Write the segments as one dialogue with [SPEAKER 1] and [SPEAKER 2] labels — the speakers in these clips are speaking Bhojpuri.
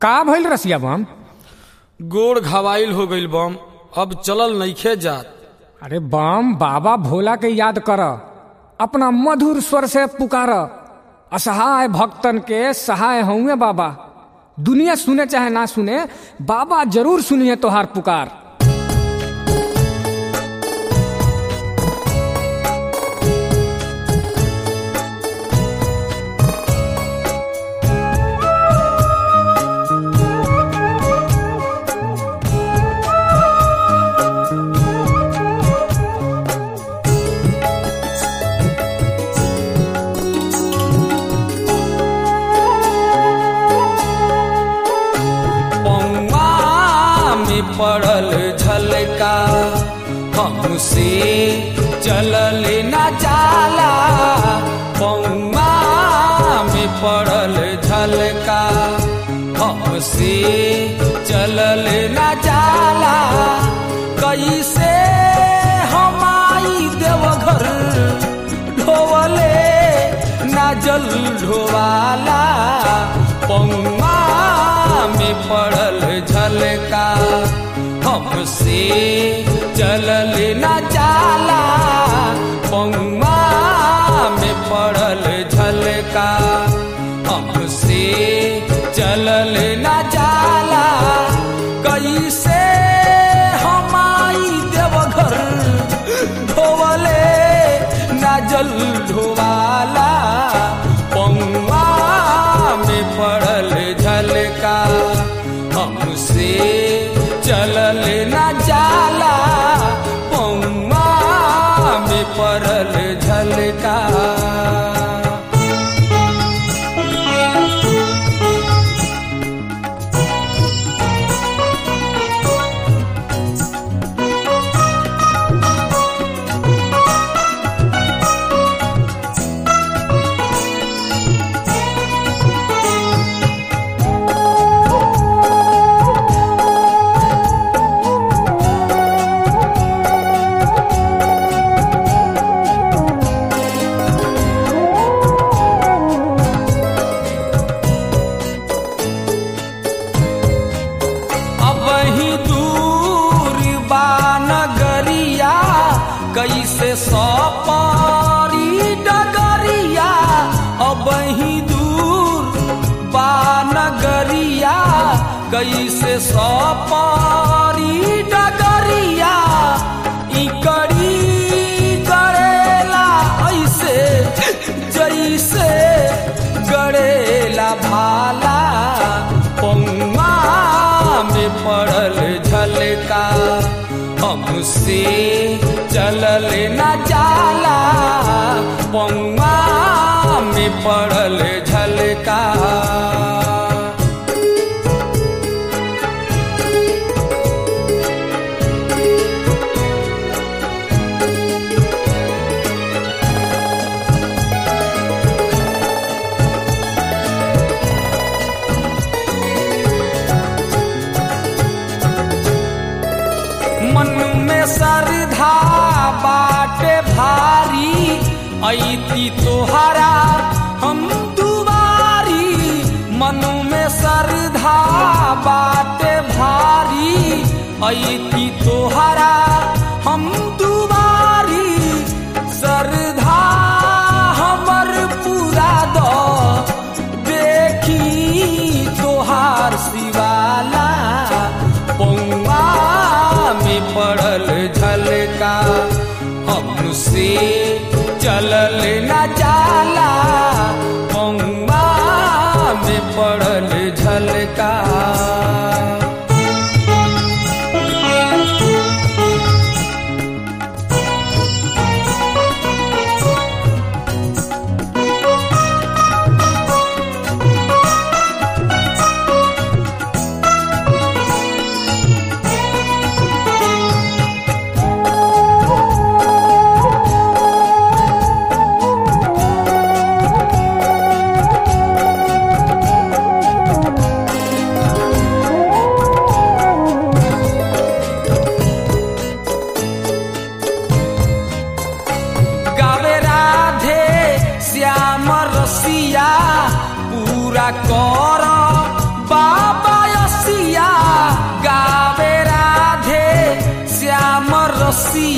[SPEAKER 1] का भइल रसिया बम?
[SPEAKER 2] गोड़ घावाइल हो गईल बम, अब चलल नइखे जात।
[SPEAKER 1] अरे बम, बाबा भोला के याद कर, अपना मधुर स्वर से पुकार। असहाय भक्तन के सहाय होंगे बाबा। दुनिया सुने चाहे ना सुने, बाबा जरूर सुनिए तोहार पुकार।
[SPEAKER 2] पड़ल झलका हमसे चलल न जाला, पौआ में पड़ल झलका हमसे चलल न जाला। कैसे हमारी देवघर ढोवले ना जल ढोवाला, पौआ में पड़ल झलका हमसे चलल न जाला, पौआ में पड़ल झलका हमसे चलल न जाला। कैसे हमारी देवघर ढोवले ना जल ढोवाला, पौआ में पड़ल झलका हमसे चलल न जाला, पौआ में पड़ल झलका। कैसे सपारी डगरिया, अब ही दूर बा नगरिया, कैसे सपारी डगरिया। इकड़ी गड़ेला ऐसे जैसे गड़ेला भाला, पौआ में पड़ल झलका हमसे चलल न जाला, पौआ में पड़ल झलका। मन में श्रद्धा बाटे भारी, ऐती तोहरा हम दुआरी। मन में श्रद्धा बाटे भारी, ऐती तोहरा हम दुआरी। श्रद्धा हमर पूरा दो, देखी तोहार शिवाला, पौआ में पड़ल झलका हमसे चलल न जाला, पौआ में पड़ल झलका।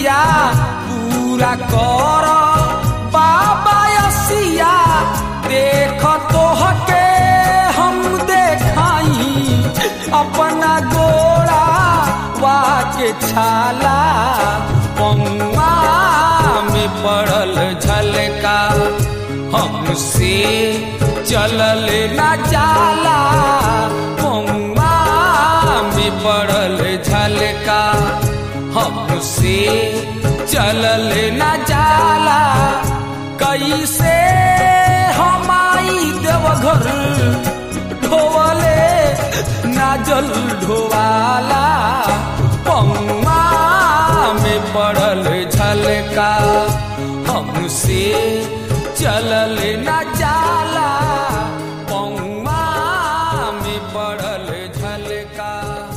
[SPEAKER 2] असिया पूरा कर बाबा असिया देख तोहके हम देखाई अपना गोड़ा वाके छाला पौआ में पड़ल झलका हमसे चलल न जाला पौआ में पड़ल झलका हमसे चलल न जाला कैसे हम आई देवघर ढोवले नाजल ढोवाला पौआ में पड़ल झलका हमसे चलल न जाला पौआ में पड़ल झलका।